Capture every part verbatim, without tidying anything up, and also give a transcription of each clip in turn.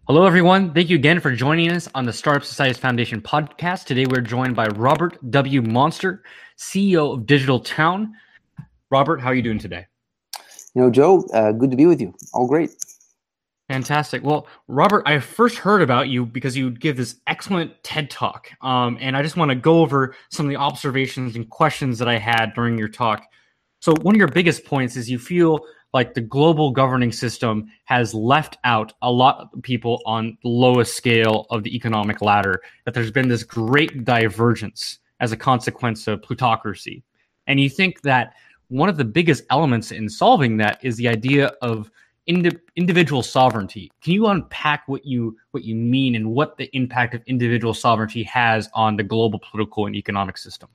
Hello, everyone. Thank you again for joining us on the Startup Societies Foundation podcast. Today, we're joined by Robert W. Monster, C E O of Digital Town. Robert, how are you doing today? You know, Joe, uh, good to be with you. All great. Fantastic. Well, Robert, I first heard about you because you give this excellent TED Talk. Um, and I just want to go over some of the observations and questions that I had during your talk. So one of your biggest points is you feel like the global governing system has left out a lot of people on the lowest scale of the economic ladder, that there's been this great divergence as a consequence of plutocracy. And you think that one of the biggest elements in solving that is the idea of indi- individual sovereignty. Can you unpack what you what you mean and what the impact of individual sovereignty has on the global political and economic system?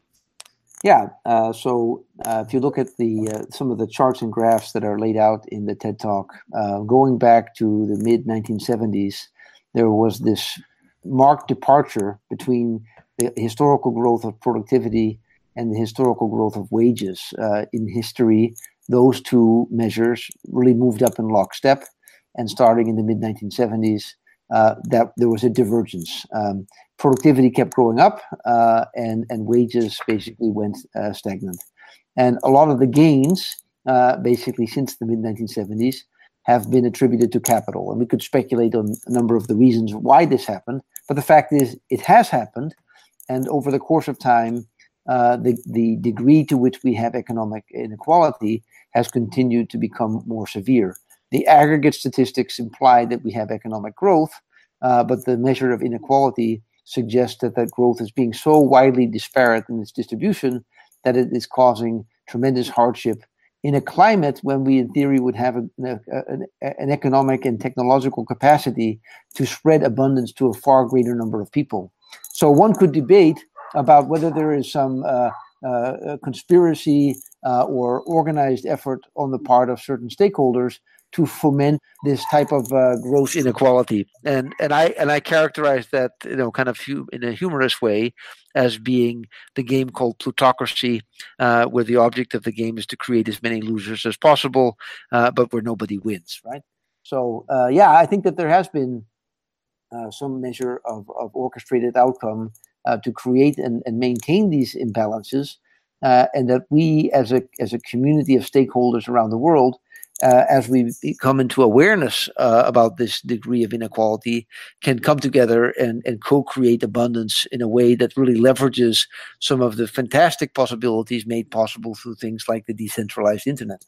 Yeah. Uh, so uh, if you look at the uh, some of the charts and graphs that are laid out in the TED Talk, uh, going back to the mid nineteen seventies, there was this marked departure between the historical growth of productivity and the historical growth of wages. Uh, in history, those two measures really moved up in lockstep, and starting in the mid nineteen seventies, uh, that there was a divergence. Um, productivity kept growing up, uh, and and wages basically went uh, stagnant. And a lot of the gains, uh, basically since the mid nineteen seventies, have been attributed to capital. And we could speculate on a number of the reasons why this happened, but the fact is, it has happened, and over the course of time, uh, the the degree to which we have economic inequality has continued to become more severe. The aggregate statistics imply that we have economic growth, uh, but the measure of inequality suggests that that growth is being so widely disparate in its distribution that it is causing tremendous hardship in a climate when we, in theory, would have a, a, an, an economic and technological capacity to spread abundance to a far greater number of people. So one could debate about whether there is some uh, uh, conspiracy uh, or organized effort on the part of certain stakeholders to foment this type of uh, gross inequality, and and I and I characterize that, you know, kind of hu- in a humorous way as being the game called plutocracy, uh, where the object of the game is to create as many losers as possible, uh, but where nobody wins, right? So uh, yeah, I think that there has been uh, some measure of, of orchestrated outcome uh, to create and, and maintain these imbalances, uh, and that we as a as a community of stakeholders around the world, Uh, as we come into awareness uh, about this degree of inequality, can come together and, and co-create abundance in a way that really leverages some of the fantastic possibilities made possible through things like the decentralized internet.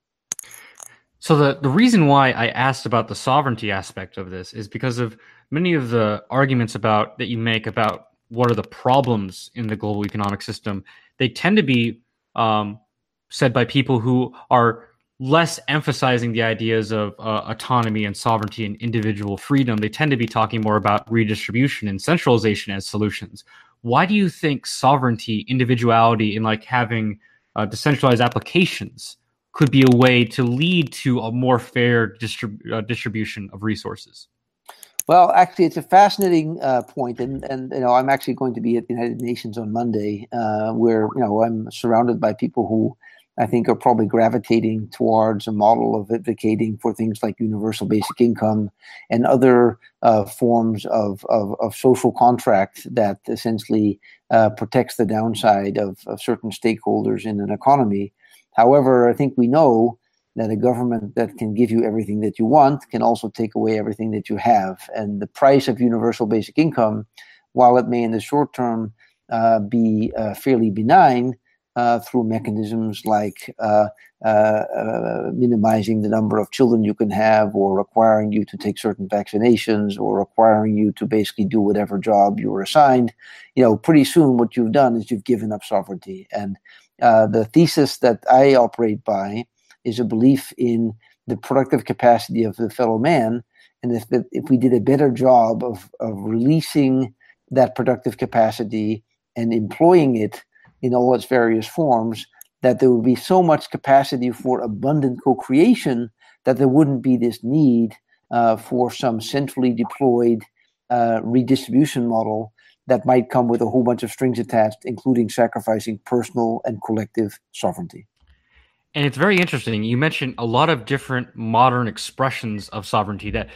So the, the reason why I asked about the sovereignty aspect of this is because of many of the arguments about that you make about what are the problems in the global economic system. They tend to be um, said by people who are less emphasizing the ideas of uh, autonomy and sovereignty and individual freedom. They tend to be talking more about redistribution and centralization as solutions. Why do you think sovereignty, individuality, and like having uh, decentralized applications could be a way to lead to a more fair distrib- uh, distribution of resources? Well, actually, it's a fascinating uh, point, and and you know, I'm actually going to be at the United Nations on Monday, uh, where you know I'm surrounded by people who I think are probably gravitating towards a model of advocating for things like universal basic income and other uh, forms of, of, of social contract that essentially uh, protects the downside of, of certain stakeholders in an economy. However, I think we know that a government that can give you everything that you want can also take away everything that you have. And the price of universal basic income, while it may in the short term uh, be uh, fairly benign, Uh, through mechanisms like uh, uh, uh, minimizing the number of children you can have, or requiring you to take certain vaccinations, or requiring you to basically do whatever job you were assigned, you know, pretty soon what you've done is you've given up sovereignty. And uh, the thesis that I operate by is a belief in the productive capacity of the fellow man, and if the, if we did a better job of of releasing that productive capacity and employing it in all its various forms, that there would be so much capacity for abundant co-creation that there wouldn't be this need uh, for some centrally deployed uh, redistribution model that might come with a whole bunch of strings attached, including sacrificing personal and collective sovereignty. And it's very interesting. You mentioned a lot of different modern expressions of sovereignty that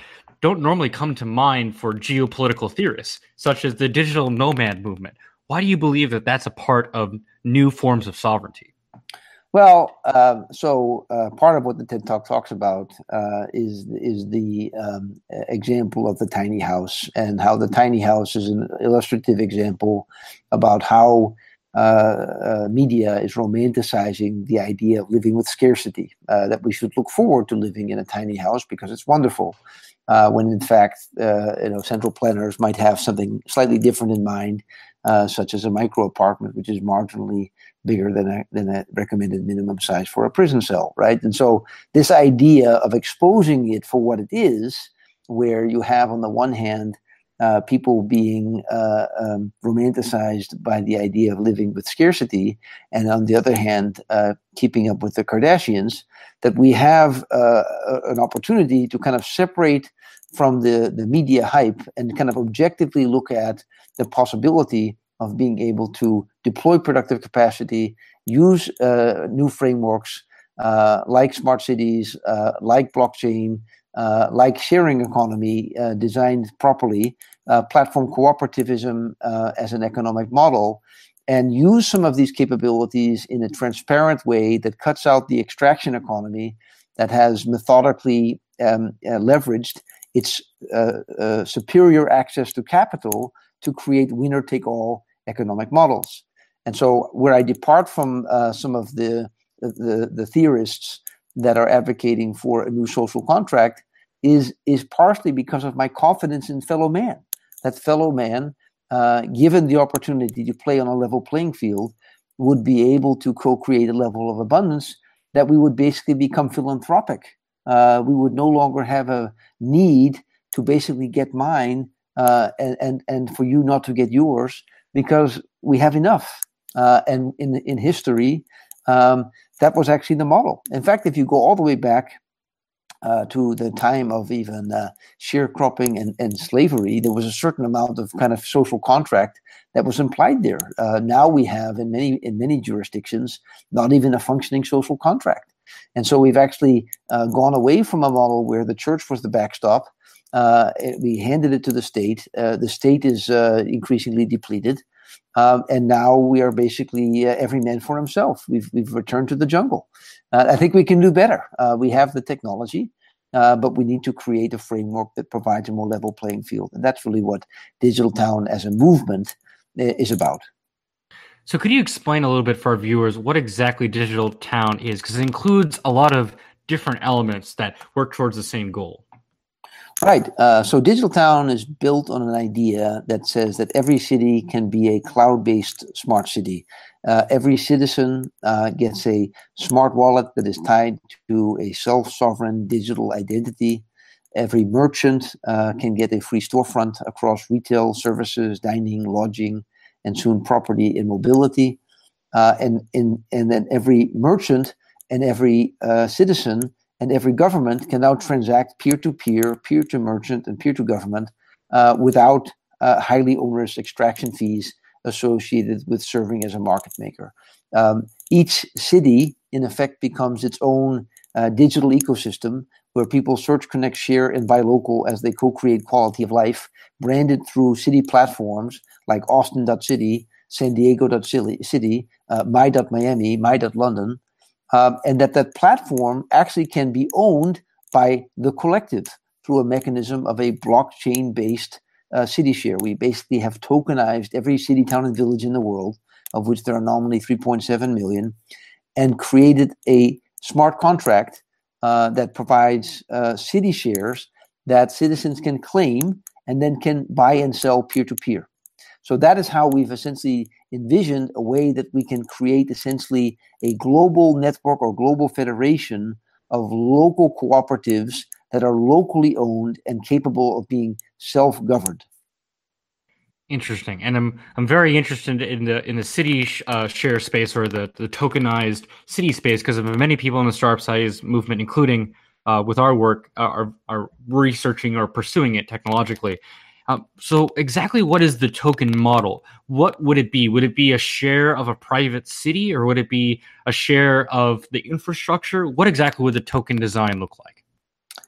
don't normally come to mind for geopolitical theorists, such as the digital nomad movement. Why do you believe that that's a part of new forms of sovereignty? Well, uh, so uh, part of what the TED Talk talks about uh, is is the um, example of the tiny house, and how the tiny house is an illustrative example about how uh, uh, media is romanticizing the idea of living with scarcity, uh, that we should look forward to living in a tiny house because it's wonderful, uh, when in fact, uh, you know, central planners might have something slightly different in mind, uh, such as a micro apartment, which is marginally bigger than a, than a recommended minimum size for a prison cell, right? And so this idea of exposing it for what it is, where you have on the one hand uh, people being uh, um, romanticized by the idea of living with scarcity, and on the other hand uh, keeping up with the Kardashians, that we have uh, an opportunity to kind of separate from the, the media hype and kind of objectively look at the possibility of being able to deploy productive capacity, use uh, new frameworks uh, like smart cities, uh, like blockchain, uh, like sharing economy uh, designed properly, uh, platform cooperativism uh, as an economic model, and use some of these capabilities in a transparent way that cuts out the extraction economy that has methodically um, uh, leveraged its uh, uh, superior access to capital to create winner-take-all economic models. And so where I depart from uh, some of the, the the theorists that are advocating for a new social contract is, is partially because of my confidence in fellow man. That fellow man, uh, given the opportunity to play on a level playing field, would be able to co-create a level of abundance that we would basically become philanthropic. Uh, we would no longer have a need to basically get mine uh, and, and, and for you not to get yours, because we have enough. Uh, and in in history, um, that was actually the model. In fact, if you go all the way back uh, to the time of even uh, sharecropping and, and slavery, there was a certain amount of kind of social contract that was implied there. Uh, now we have in many in many jurisdictions not even a functioning social contract. And so we've actually uh, gone away from a model where the church was the backstop. Uh, it, we handed it to the state. Uh, the state is uh, increasingly depleted. Um, and now we are basically uh, every man for himself. We've we've returned to the jungle. Uh, I think we can do better. Uh, we have the technology, uh, but we need to create a framework that provides a more level playing field. And that's really what Digital Town as a movement is about. So could you explain a little bit for our viewers what exactly Digital Town is? Because it includes a lot of different elements that work towards the same goal. Right. Uh, so Digital Town is built on an idea that says that every city can be a cloud-based smart city. Uh, every citizen uh, gets a smart wallet that is tied to a self-sovereign digital identity. Every merchant uh, can get a free storefront across retail, services, dining, lodging, and soon property and mobility. Uh, and, and, and then every merchant and every uh, citizen and every government can now transact peer-to-peer, peer-to-merchant, and peer-to-government uh, without uh, highly onerous extraction fees associated with serving as a market maker. Um, each city, in effect, becomes its own uh, digital ecosystem where people search, connect, share, and buy local as they co-create quality of life, branded through city platforms like Austin dot city, San Diego dot city, uh, My dot Miami, My dot London, Um, and that that platform actually can be owned by the collective through a mechanism of a blockchain-based uh, city share. We basically have tokenized every city, town, and village in the world, of which there are nominally three point seven million, and created a smart contract uh, that provides uh, city shares that citizens can claim and then can buy and sell peer-to-peer. So that is how we've essentially envisioned a way that we can create essentially a global network or global federation of local cooperatives that are locally owned and capable of being self-governed. Interesting, and I'm I'm very interested in the in the city sh- uh, share space, or the, the tokenized city space, because many people in the Startup Society's movement, including uh, with our work, uh, are are researching or pursuing it technologically. Um, so exactly what is the token model? What would it be? Would it be a share of a private city, or would it be a share of the infrastructure? What exactly would the token design look like?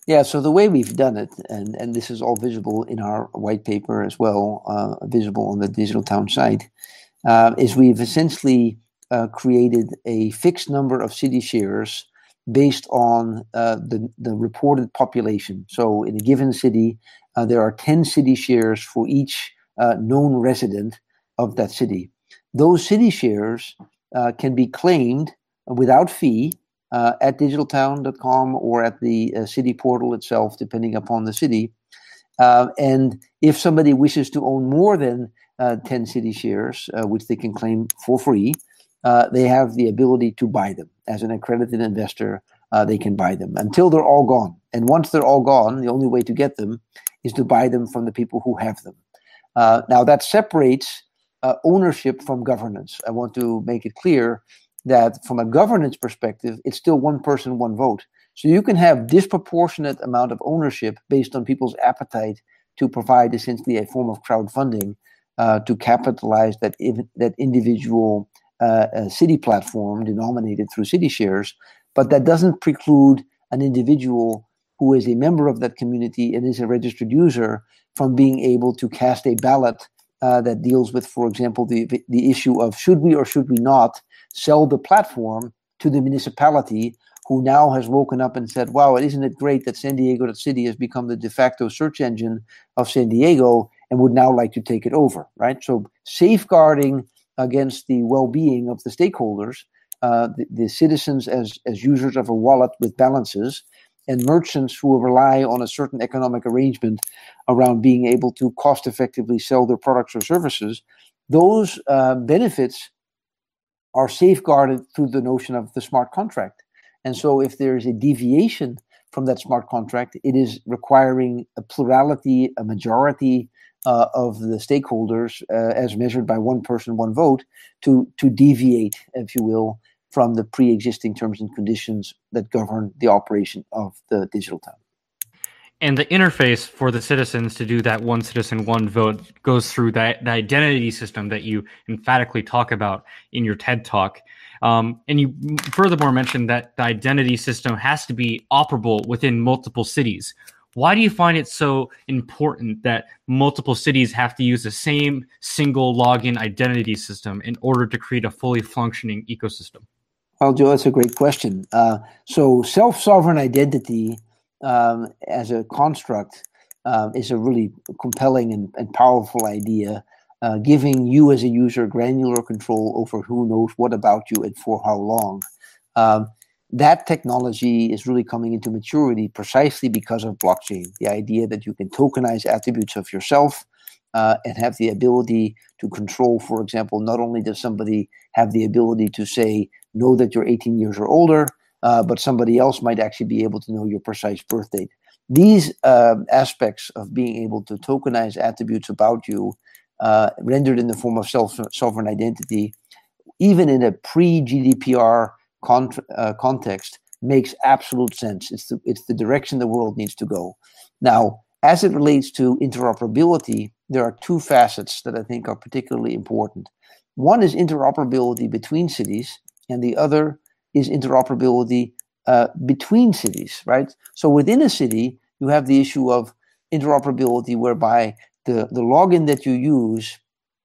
Yeah, so the way we've done it, and, and this is all visible in our white paper as well, uh, visible on the Digital Town site, uh, is we've essentially uh, created a fixed number of city shares based on uh, the, the reported population. So in a given city, uh, there are ten city shares for each uh, known resident of that city. Those city shares uh, can be claimed without fee uh, at digital town dot com or at the uh, city portal itself, depending upon the city. Uh, and if somebody wishes to own more than uh, ten city shares, uh, which they can claim for free, uh, they have the ability to buy them. As an accredited investor, uh, they can buy them until they're all gone. And once they're all gone, the only way to get them is to buy them from the people who have them. Uh, now, that separates uh, ownership from governance. I want to make it clear that from a governance perspective, it's still one person, one vote. So you can have disproportionate amount of ownership based on people's appetite to provide essentially a form of crowdfunding uh, to capitalize that that individual uh, uh, city platform denominated through city shares. But that doesn't preclude an individual who is a member of that community and is a registered user from being able to cast a ballot uh, that deals with, for example, the the issue of should we or should we not sell the platform to the municipality, who now has woken up and said, wow, isn't it great that San Diego City has become the de facto search engine of San Diego and would now like to take it over, right? So safeguarding against the well-being of the stakeholders, uh, the, the citizens as, as users of a wallet with balances, and merchants who rely on a certain economic arrangement around being able to cost-effectively sell their products or services, those uh, benefits are safeguarded through the notion of the smart contract. And so if there is a deviation from that smart contract, it is requiring a plurality, a majority uh, of the stakeholders, uh, as measured by one person, one vote, to, to deviate, if you will, from the pre-existing terms and conditions that govern the operation of the digital town. And the interface for the citizens to do that one citizen, one vote goes through that the identity system that you emphatically talk about in your TED Talk. Um, and you furthermore mentioned that the identity system has to be operable within multiple cities. Why do you find it so important that multiple cities have to use the same single login identity system in order to create a fully functioning ecosystem? Well, Joe, that's a great question. Uh, so self-sovereign identity um, as a construct uh, is a really compelling and, and powerful idea, uh, giving you as a user granular control over who knows what about you and for how long. Um, that technology is really coming into maturity precisely because of blockchain, the idea that you can tokenize attributes of yourself uh, and have the ability to control, for example, not only does somebody have the ability to say, know that you're eighteen years or older, uh, but somebody else might actually be able to know your precise birth date. These uh, aspects of being able to tokenize attributes about you, uh, rendered in the form of self-sovereign identity, even in a pre-G D P R con- uh, context, makes absolute sense. It's the, it's the direction the world needs to go. Now, as it relates to interoperability, there are two facets that I think are particularly important. One is interoperability between cities, and the other is interoperability uh, between cities, right? So within a city, you have the issue of interoperability whereby the, the login that you use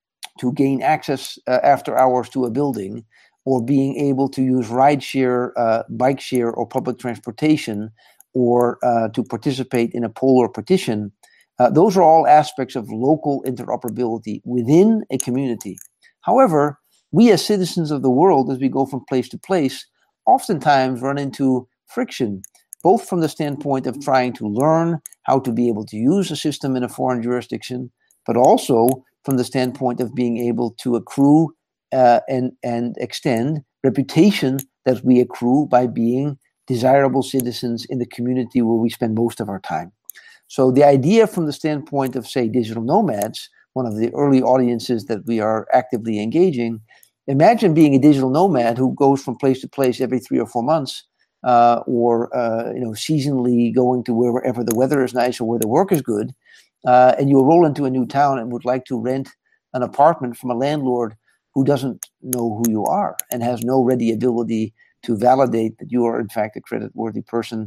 to gain access uh, after hours to a building, or being able to use ride share, uh, bike share, or public transportation, or uh, to participate in a poll or petition, uh, those are all aspects of local interoperability within a community. However, we as citizens of the world, as we go from place to place, oftentimes run into friction, both from the standpoint of trying to learn how to be able to use a system in a foreign jurisdiction, but also from the standpoint of being able to accrue uh, and, and extend reputation that we accrue by being desirable citizens in the community where we spend most of our time. So the idea from the standpoint of, say, digital nomads, one of the early audiences that we are actively engaging, imagine being a digital nomad who goes from place to place every three or four months, uh, or uh, you know, seasonally going to wherever the weather is nice or where the work is good, uh, and you roll into a new town and would like to rent an apartment from a landlord who doesn't know who you are and has no ready ability to validate that you are in fact a creditworthy person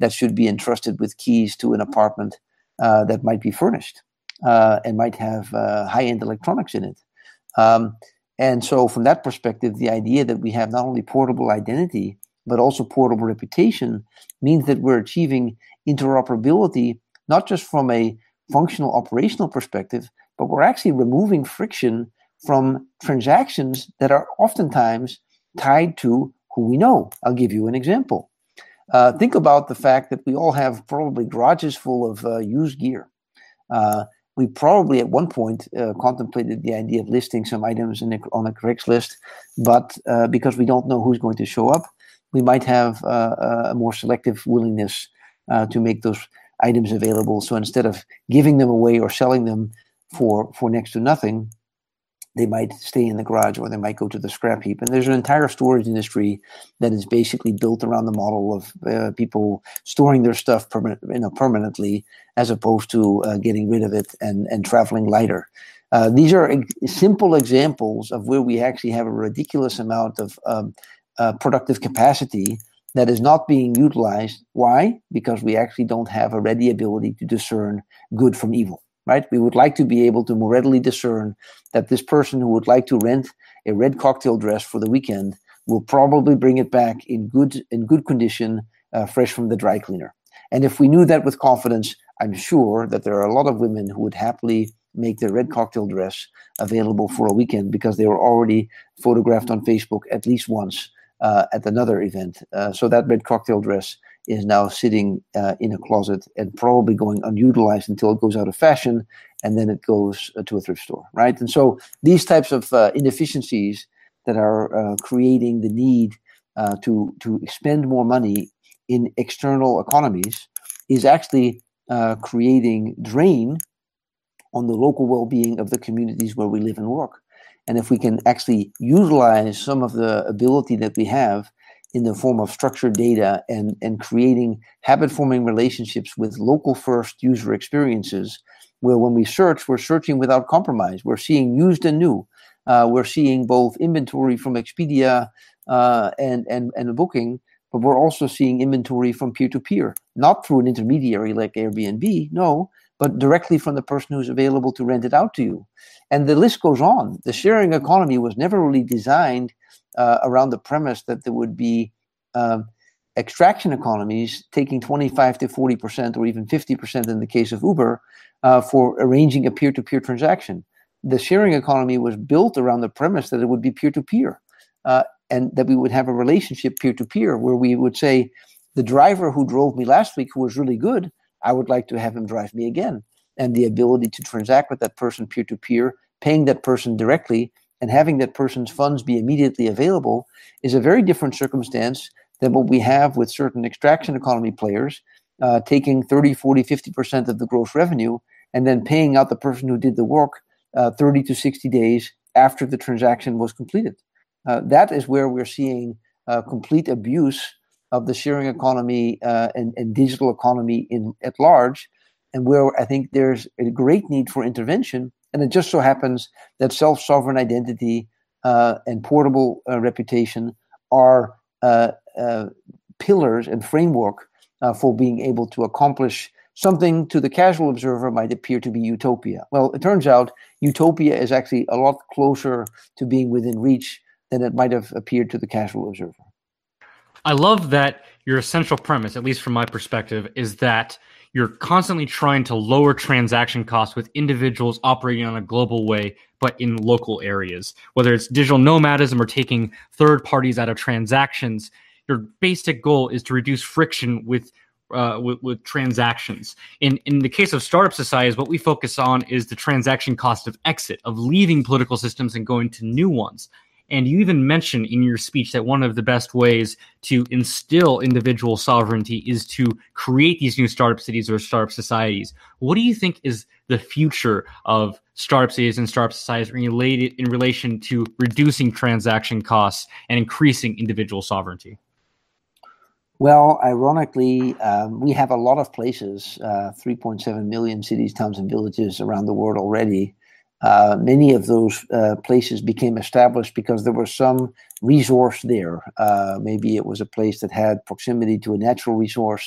that should be entrusted with keys to an apartment uh, that might be furnished uh, and might have uh, high-end electronics in it. Um, and so from that perspective, the idea that we have not only portable identity, but also portable reputation means that we're achieving interoperability, not just from a functional operational perspective, but we're actually removing friction from transactions that are oftentimes tied to who we know. I'll give you an example. Uh, think about the fact that we all have probably garages full of uh, used gear. Uh, we probably at one point uh, contemplated the idea of listing some items in a, on a Craigslist, but uh, because we don't know who's going to show up, we might have uh, a more selective willingness uh, to make those items available. So instead of giving them away or selling them for, for next to nothing, they might stay in the garage or they might go to the scrap heap. And there's an entire storage industry that is basically built around the model of uh, people storing their stuff perma- you know, permanently as opposed to uh, getting rid of it and, and traveling lighter. Uh, these are ex- simple examples of where we actually have a ridiculous amount of um, uh, productive capacity that is not being utilized. Why? Because we actually don't have a ready ability to discern good from evil. Right? We would like to be able to more readily discern that this person who would like to rent a red cocktail dress for the weekend will probably bring it back in good in good condition, uh, fresh from the dry cleaner. And if we knew that with confidence, I'm sure that there are a lot of women who would happily make their red cocktail dress available for a weekend because they were already photographed on Facebook at least once uh, at another event. Uh, so that red cocktail dress is now sitting uh, in a closet and probably going unutilized until it goes out of fashion, and then it goes uh, to a thrift store, right? And so these types of uh, inefficiencies that are uh, creating the need uh, to to expend more money in external economies is actually uh, creating drain on the local well-being of the communities where we live and work. And if we can actually utilize some of the ability that we have in the form of structured data and, and creating habit-forming relationships with local-first user experiences, where when we search, we're searching without compromise. We're seeing used and new. Uh, we're seeing both inventory from Expedia uh, and, and, and Booking, but we're also seeing inventory from peer-to-peer, not through an intermediary like Airbnb, no, but directly from the person who's available to rent it out to you. And the list goes on. The sharing economy was never really designed Uh, around the premise that there would be um, extraction economies taking twenty-five to forty percent or even fifty percent in the case of Uber uh, for arranging a peer-to-peer transaction. The sharing economy was built around the premise that it would be peer-to-peer uh, and that we would have a relationship peer-to-peer where we would say, the driver who drove me last week who was really good, I would like to have him drive me again. And the ability to transact with that person peer-to-peer, paying that person directly, and having that person's funds be immediately available is a very different circumstance than what we have with certain extraction economy players uh, taking thirty, forty, fifty percent of the gross revenue and then paying out the person who did the work uh, thirty to sixty days after the transaction was completed. Uh, that is where we're seeing uh, complete abuse of the sharing economy uh, and, and digital economy in at large, and where I think there's a great need for intervention. And it just so happens that self-sovereign identity uh, and portable uh, reputation are uh, uh, pillars and framework uh, for being able to accomplish something to the casual observer might appear to be utopia. Well, it turns out utopia is actually a lot closer to being within reach than it might have appeared to the casual observer. I love that your essential premise, at least from my perspective, is that you're constantly trying to lower transaction costs with individuals operating on a global way, but in local areas. Whether it's digital nomadism or taking third parties out of transactions, your basic goal is to reduce friction with uh, with, with transactions. In in the case of startup societies, what we focus on is the transaction cost of exit, of leaving political systems and going to new ones. And you even mentioned in your speech that one of the best ways to instill individual sovereignty is to create these new startup cities or startup societies. What do you think is the future of startup cities and startup societies related in relation to reducing transaction costs and increasing individual sovereignty? Well, ironically, um, we have a lot of places, uh, three point seven million cities, towns, and villages around the world already. Uh, many of those uh, places became established because there was some resource there. Uh, maybe it was a place that had proximity to a natural resource.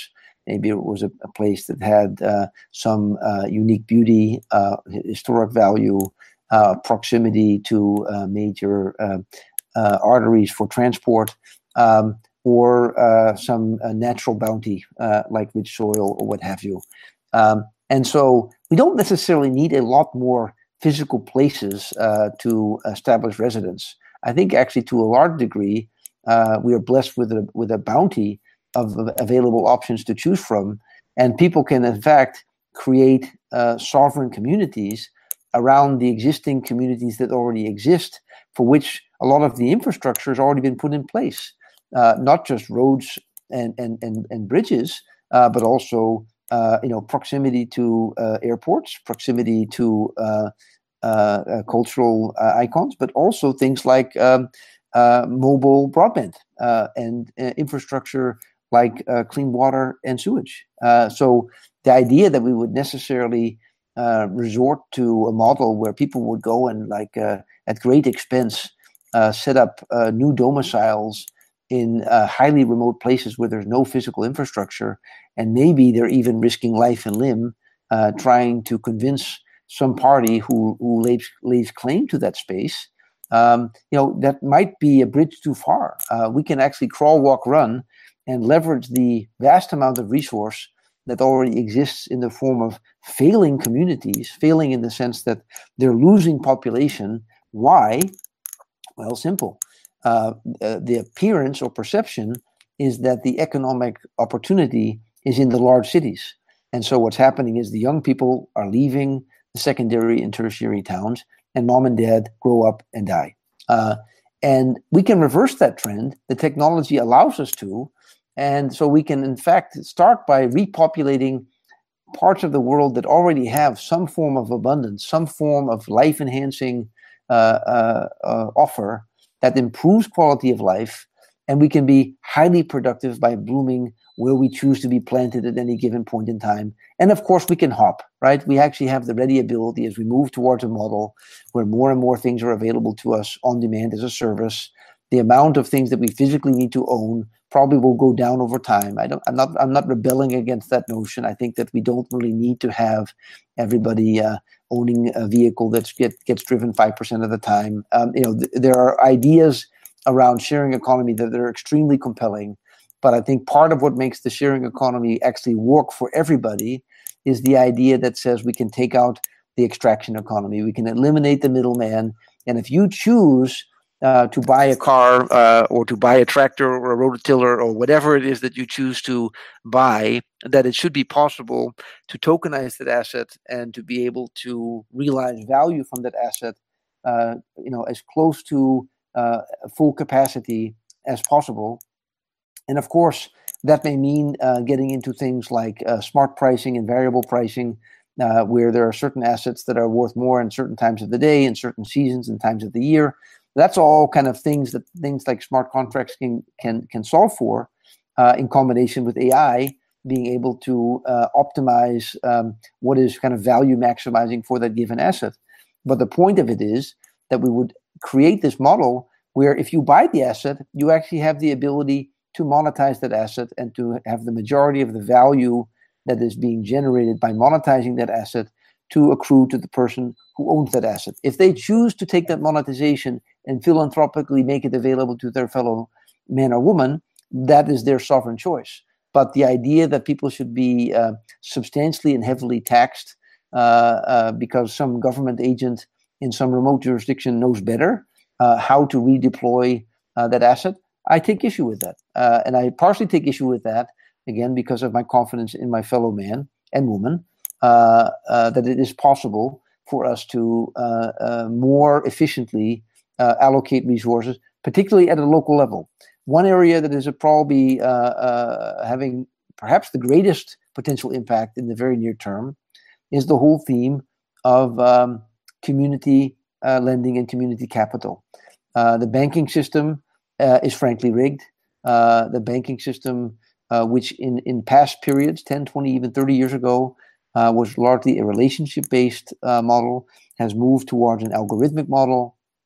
Maybe it was a, a place that had uh, some uh, unique beauty, uh, historic value, uh, proximity to uh, major uh, uh, arteries for transport, um, or uh, some uh, natural bounty uh, like rich soil or what have you. Um, and so we don't necessarily need a lot more physical places uh, to establish residence. I think actually to a large degree, uh, we are blessed with a, with a bounty of available options to choose from. And people can, in fact, create uh, sovereign communities around the existing communities that already exist, for which a lot of the infrastructure has already been put in place. Uh, not just roads and, and, and, and bridges, uh, but also uh, you know, proximity to uh, airports, proximity to uh, uh, uh, cultural uh, icons, but also things like um, uh, mobile broadband uh, and uh, infrastructure like uh, clean water and sewage. Uh, so the idea that we would necessarily uh, resort to a model where people would go and like uh, at great expense uh, set up uh, new domiciles in uh, highly remote places where there's no physical infrastructure, and maybe they're even risking life and limb uh, trying to convince some party who, who lays, lays claim to that space, um, you know, that might be a bridge too far. Uh, we can actually crawl, walk, run, and leverage the vast amount of resource that already exists in the form of failing communities, failing in the sense that they're losing population. Why? Well, simple. Uh, uh, the appearance or perception is that the economic opportunity is in the large cities. And so what's happening is the young people are leaving the secondary and tertiary towns, and mom and dad grow up and die. Uh, and we can reverse that trend. The technology allows us to. And so we can, in fact, start by repopulating parts of the world that already have some form of abundance, some form of life-enhancing uh, uh, uh, offer that improves quality of life, and we can be highly productive by blooming where we choose to be planted at any given point in time. And of course, we can hop, right? We actually have the ready ability as we move towards a model where more and more things are available to us on demand as a service. The amount of things that we physically need to own probably will go down over time. I don't, I'm not, I'm not rebelling against that notion. I think that we don't really need to have everybody uh, owning a vehicle that get, gets driven five percent of the time. Um, you know, th- there are ideas around sharing economy that are extremely compelling. But I think part of what makes the sharing economy actually work for everybody is the idea that says we can take out the extraction economy. We can eliminate the middleman. And if you choose uh, to buy a car uh, or to buy a tractor or a rototiller or whatever it is that you choose to buy, that it should be possible to tokenize that asset and to be able to realize value from that asset, uh, you know, as close to uh, full capacity as possible. And of course, that may mean uh, getting into things like uh, smart pricing and variable pricing, uh, where there are certain assets that are worth more in certain times of the day, in certain seasons and times of the year. That's all kind of things that things like smart contracts can can can solve for, uh, in combination with A I being able to uh, optimize um, what is kind of value maximizing for that given asset. But the point of it is that we would create this model where if you buy the asset, you actually have the ability to monetize that asset and to have the majority of the value that is being generated by monetizing that asset to accrue to the person who owns that asset. If they choose to take that monetization and philanthropically make it available to their fellow man or woman, that is their sovereign choice. But the idea that people should be uh, substantially and heavily taxed uh, uh, because some government agent in some remote jurisdiction knows better uh, how to redeploy uh, that asset, I take issue with that. Uh, and I partially take issue with that, again, because of my confidence in my fellow man and woman, uh, uh, that it is possible for us to uh, uh, more efficiently uh, allocate resources, particularly at a local level. One area that is a probably uh, uh, having perhaps the greatest potential impact in the very near term is the whole theme of um, community uh, lending and community capital. Uh, the banking system Uh, is frankly rigged. Uh, the banking system, uh, which in, in past periods, ten, twenty, even thirty years ago, uh, was largely a relationship-based uh, model, has moved towards an algorithmic model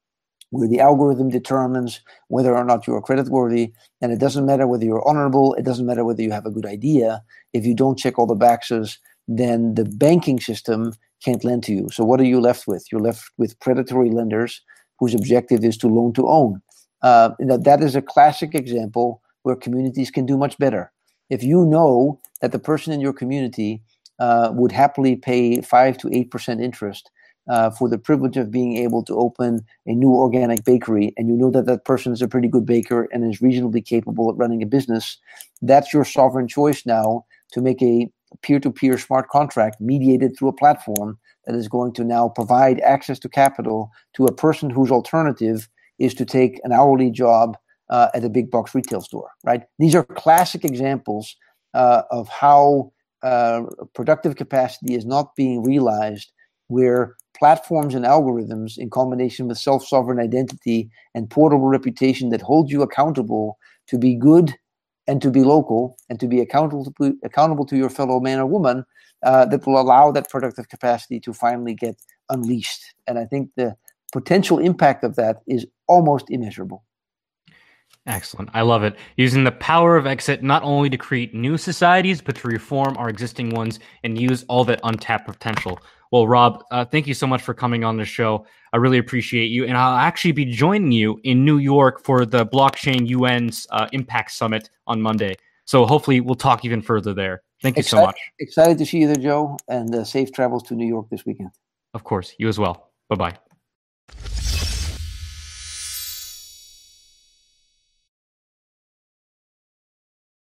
where the algorithm determines whether or not you're creditworthy. And it doesn't matter whether you're honorable. It doesn't matter whether you have a good idea. If you don't check all the boxes, then the banking system can't lend to you. So what are you left with? You're left with predatory lenders whose objective is to loan to own. Uh, that is a classic example where communities can do much better. If you know that the person in your community uh, would happily pay five to eight percent interest uh, for the privilege of being able to open a new organic bakery, and you know that that person is a pretty good baker and is reasonably capable at running a business, that's your sovereign choice now to make a peer-to-peer smart contract mediated through a platform that is going to now provide access to capital to a person whose alternative is to take an hourly job uh, at a big box retail store, right? These are classic examples uh, of how uh, productive capacity is not being realized, where platforms and algorithms in combination with self-sovereign identity and portable reputation that hold you accountable to be good and to be local and to be accountable to, accountable to your fellow man or woman, uh, that will allow that productive capacity to finally get unleashed. And I think the potential impact of that is almost immeasurable. Excellent. I love it. Using the power of exit not only to create new societies, but to reform our existing ones and use all that untapped potential. Well, Rob, uh, thank you so much for coming on the show. I really appreciate you. And I'll actually be joining you in New York for the Blockchain U N's uh, Impact Summit on Monday. So hopefully we'll talk even further there. Thank you excited, so much. Excited to see you there, Joe, and uh, safe travels to New York this weekend. Of course. You as well. Bye-bye.